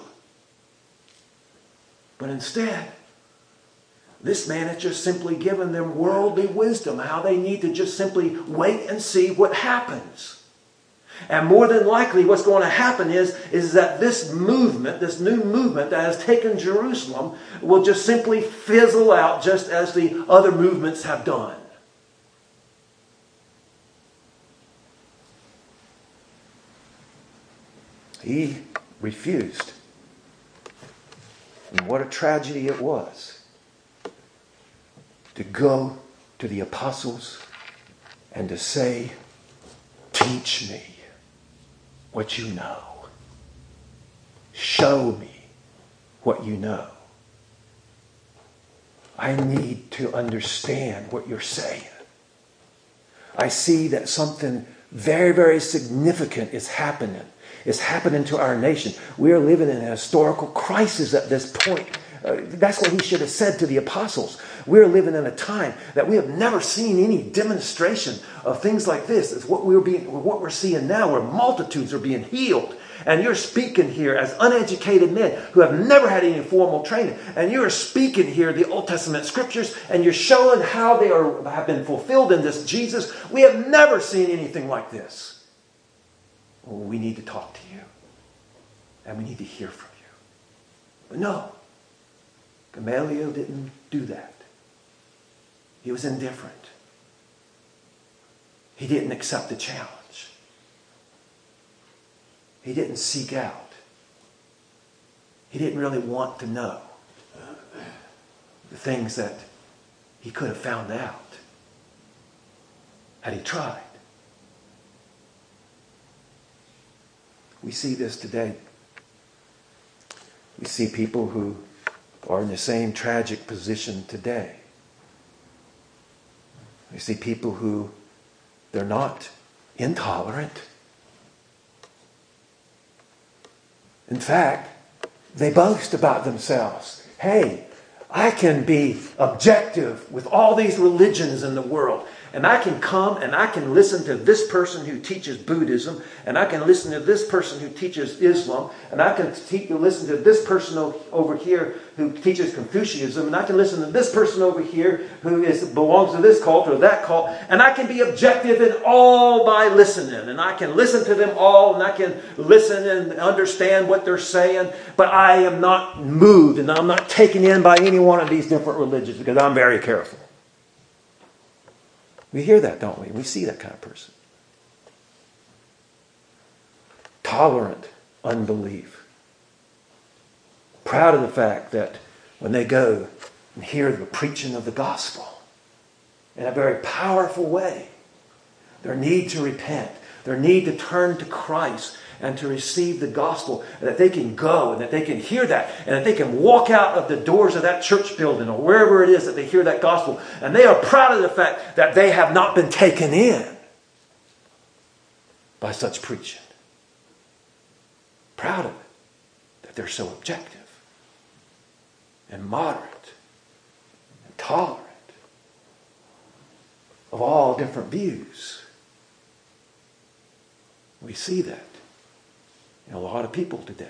S1: But instead, this man has just simply given them worldly wisdom, how they need to just simply wait and see what happens. And more than likely what's going to happen is, is that this movement, this new movement that has taken Jerusalem will just simply fizzle out just as the other movements have done. He refused. And what a tragedy it was to go to the apostles and to say, teach me what you know. Show me what you know. I need to understand what you're saying. I see that something very, very significant is happening. It's happening to our nation. We are living in a historical crisis at this point. Uh, that's what he should have said to the apostles. We're living in a time that we have never seen any demonstration of things like this. It's what we're being, what we're seeing now, where multitudes are being healed. And you're speaking here as uneducated men who have never had any formal training. And you're speaking here the Old Testament scriptures, and you're showing how they are have been fulfilled in this Jesus. We have never seen anything like this. Well, we need to talk to you. And we need to hear from you. But no. Gamaliel didn't do that. He was indifferent. He didn't accept the challenge. He didn't seek out. He didn't really want to know the things that he could have found out had he tried. We see this today. We see people who are in the same tragic position today. We see people who, they're not intolerant. In fact, they boast about themselves. Hey, I can be objective with all these religions in the world. And I can come and I can listen to this person who teaches Buddhism. And I can listen to this person who teaches Islam. And I can te- listen to this person over here who teaches Confucianism. And I can listen to this person over here who is belongs to this cult or that cult. And I can be objective in all by listening. And I can listen to them all. And I can listen and understand what they're saying. But I am not moved and I'm not taken in by any one of these different religions because I'm very careful. We hear that, don't we? We see that kind of person. Tolerant unbelief. Proud of the fact that when they go and hear the preaching of the gospel in a very powerful way, their need to repent, their need to turn to Christ and to receive the gospel, and that they can go and that they can hear that and that they can walk out of the doors of that church building or wherever it is that they hear that gospel, and they are proud of the fact that they have not been taken in by such preaching. Proud of it, that they're so objective and moderate and tolerant of all different views. We see that in a lot of people today.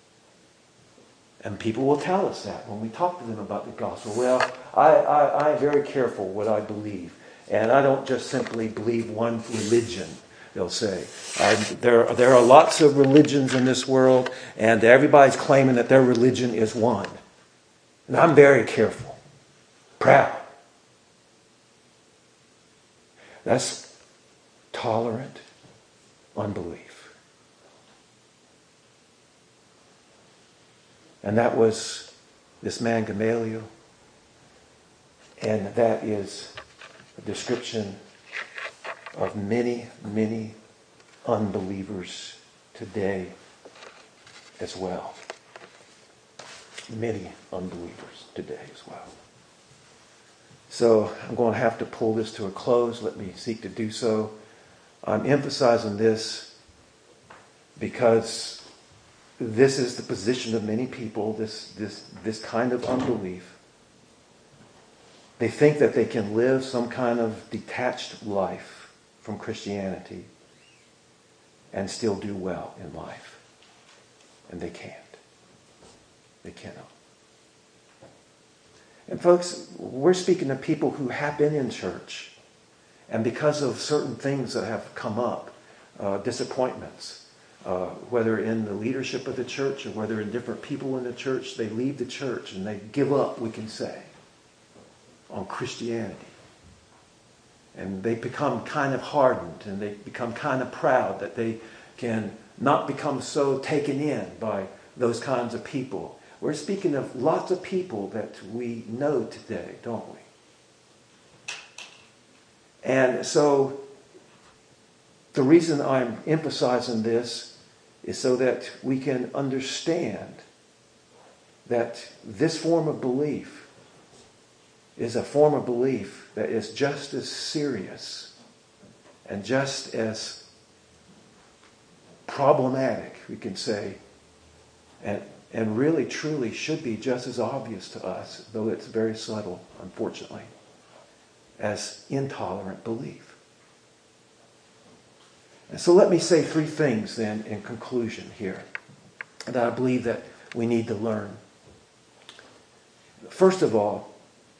S1: And people will tell us that when we talk to them about the gospel. Well, I, I, I'm very careful what I believe. And I don't just simply believe one religion, they'll say. I, there, there are lots of religions in this world, and everybody's claiming that their religion is one. And I'm very careful. Proud. That's tolerant unbelief. And that was this man Gamaliel. And that is a description of many, many unbelievers today as well. Many unbelievers today as well. So I'm going to have to pull this to a close. Let me seek to do so. I'm emphasizing this because this is the position of many people, this, this, this kind of unbelief. They think that they can live some kind of detached life from Christianity and still do well in life. And they can't. They cannot. And folks, we're speaking to people who have been in church, and because of certain things that have come up, uh, disappointments, uh, whether in the leadership of the church or whether in different people in the church. They leave the church and they give up, we can say, on Christianity. And they become kind of hardened and they become kind of proud that they can not become so taken in by those kinds of people. We're speaking of lots of people that we know today, don't we? And so the reason I'm emphasizing this is so that we can understand that this form of belief is a form of belief that is just as serious and just as problematic, we can say, and, and really truly should be just as obvious to us, though it's very subtle, unfortunately, as intolerant belief. And so let me say three things then in conclusion here that I believe that we need to learn. First of all,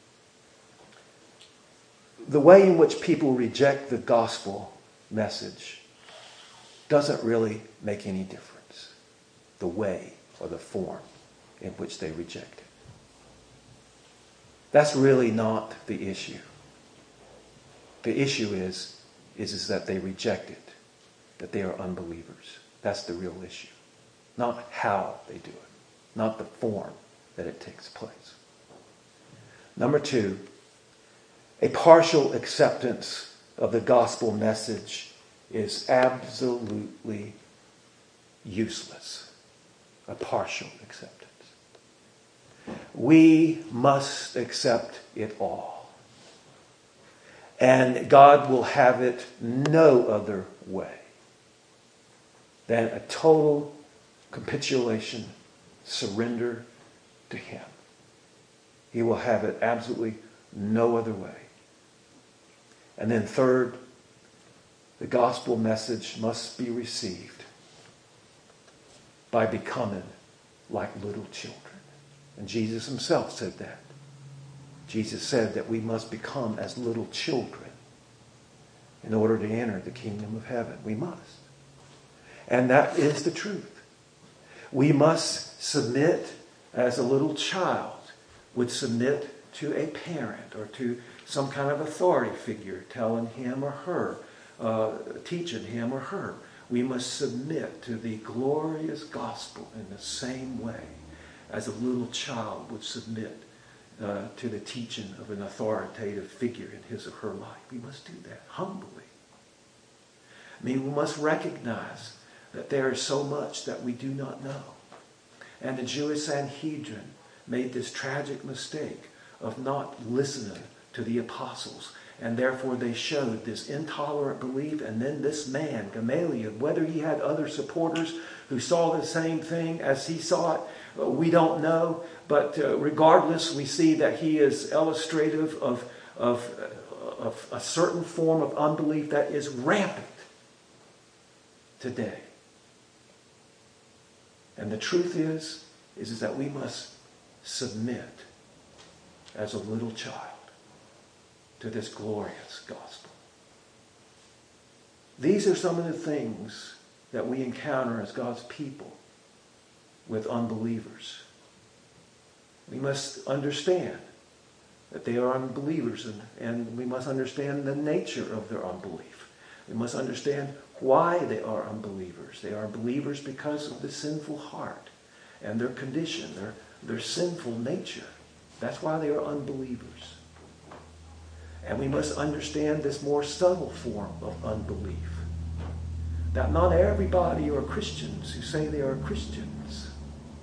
S1: the way in which people reject the gospel message doesn't really make any difference. The way or the form in which they reject it. That's really not the issue. The issue is, is, is that they reject it, that they are unbelievers. That's the real issue. Not how they do it, not the form that it takes place. Number two, a partial acceptance of the gospel message is absolutely useless. A partial acceptance. We must accept it all. And God will have it no other way than a total capitulation, surrender to Him. He will have it absolutely no other way. And then third, the gospel message must be received by becoming like little children. And Jesus himself said that. Jesus said that we must become as little children in order to enter the kingdom of heaven. We must. And that is the truth. We must submit as a little child would submit to a parent or to some kind of authority figure telling him or her, uh, teaching him or her. We must submit to the glorious gospel in the same way as a little child would submit uh, to the teaching of an authoritative figure in his or her life. We must do that humbly. I mean, we must recognize that there is so much that we do not know. And the Jewish Sanhedrin made this tragic mistake of not listening to the apostles. And therefore they showed this intolerant belief. And then this man, Gamaliel, whether he had other supporters who saw the same thing as he saw it, we don't know. But uh, regardless, we see that he is illustrative of, of, of a certain form of unbelief that is rampant today. And the truth is, is, is that we must submit as a little child to this glorious gospel. These are some of the things that we encounter as God's people with unbelievers. We must understand that they are unbelievers, and, and we must understand the nature of their unbelief. We must understand why they are unbelievers. They are believers because of the sinful heart and their condition, their, their sinful nature. That's why they are unbelievers. And we must understand this more subtle form of unbelief. That not everybody are Christians who say they are Christians.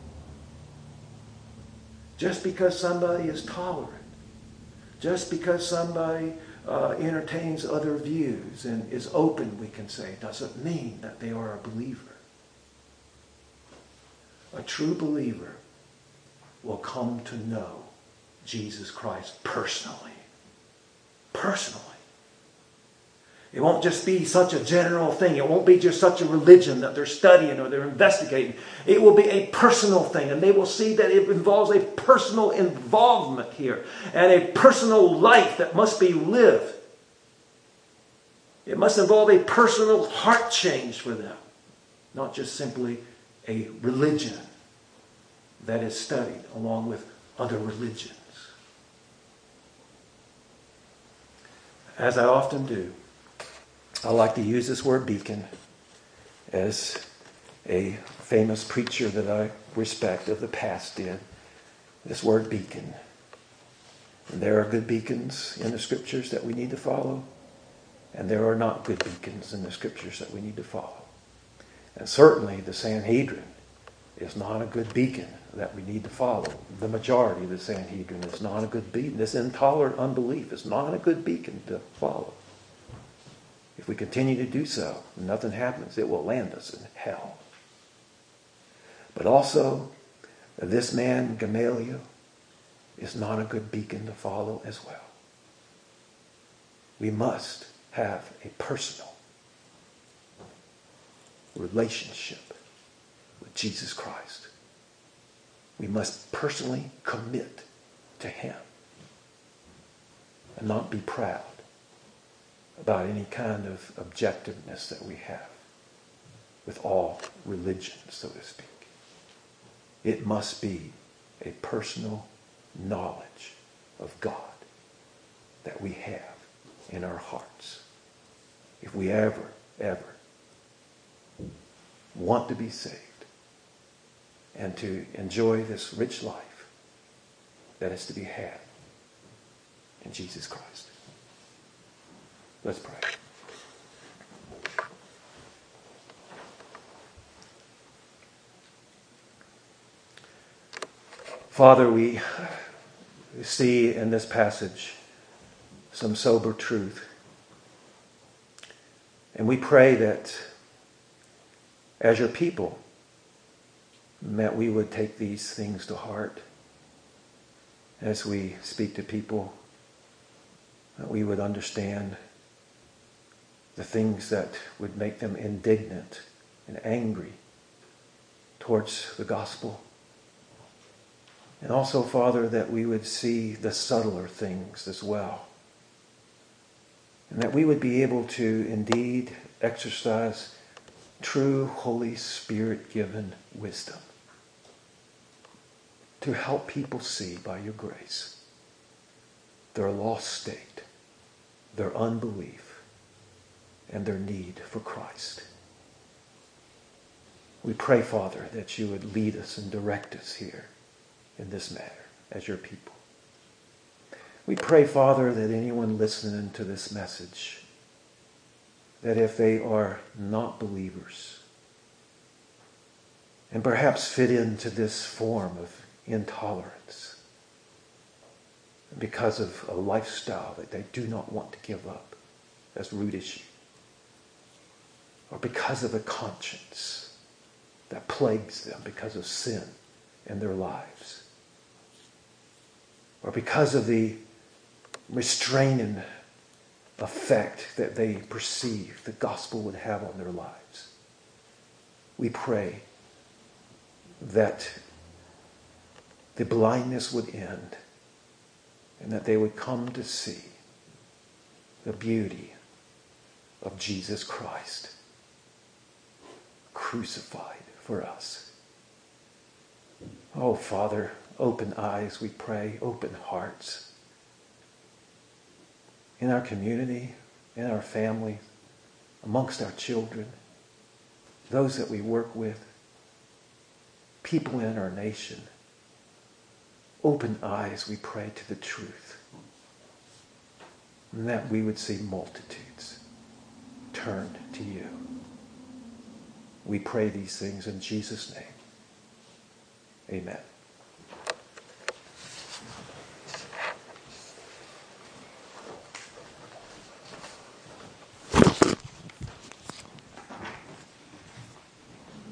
S1: Just because somebody is tolerant, just because somebody uh, entertains other views and is open, we can say, doesn't mean that they are a believer. A true believer will come to know Jesus Christ personally. Personally. It won't just be such a general thing. It won't be just such a religion that they're studying or they're investigating. It will be a personal thing, and they will see that it involves a personal involvement here and a personal life that must be lived. It It must involve a personal heart change for them, not just simply a religion that is studied along with other religions. As I often do, I like to use this word beacon as a famous preacher that I respect of the past did. This word beacon. And there are good beacons in the scriptures that we need to follow, and there are not good beacons in the scriptures that we need to follow. And certainly the Sanhedrin is not a good beacon that we need to follow. The majority of the Sanhedrin is not a good beacon. This intolerant unbelief is not a good beacon to follow. If we continue to do so, and nothing happens, it will land us in hell. But also, this man, Gamaliel, is not a good beacon to follow as well. We must have a personal relationship with Jesus Christ. We must personally commit to him and not be proud about any kind of objectiveness that we have with all religions, so to speak. It must be a personal knowledge of God that we have in our hearts. If we ever, ever want to be saved and to enjoy this rich life that is to be had in Jesus Christ. Let's pray. Father, we see in this passage some sober truth. And we pray that as your people, that we would take these things to heart as we speak to people, that we would understand the things that would make them indignant and angry towards the gospel. And also, Father, that we would see the subtler things as well. And that we would be able to indeed exercise true Holy Spirit-given wisdom to help people see by your grace their lost state, their unbelief, and their need for Christ. We pray, Father, that you would lead us and direct us here in this matter as your people. We pray, Father, that anyone listening to this message, that if they are not believers and perhaps fit into this form of intolerance because of a lifestyle that they do not want to give up as root issue, or because of a conscience that plagues them because of sin in their lives, or because of the restraining effect that they perceive the gospel would have on their lives. We pray that the blindness would end and that they would come to see the beauty of Jesus Christ crucified for us. Oh, Father, open eyes, we pray, open hearts. In our community, in our family, amongst our children, those that we work with, people in our nation. Open eyes, we pray, to the truth. And that we would see multitudes turned to you. We pray these things in Jesus' name. Amen.